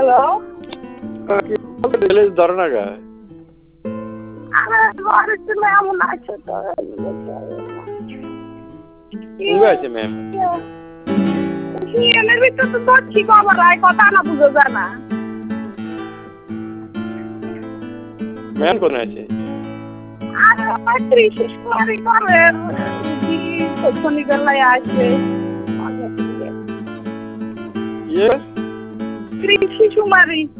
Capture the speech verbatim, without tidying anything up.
hello ধরে না গা আরে ঘরে ছিল এমন আছে তো কি আছে ম্যাম এর ভিতর তো দচ্ছি বাবা রায় কথা না বুঝো জানা ম্যাম কোন আছে আরে ত্রিশ কুমারী করে শনি বেলায় আসবে ইয়ে ত্রিশ কুমারী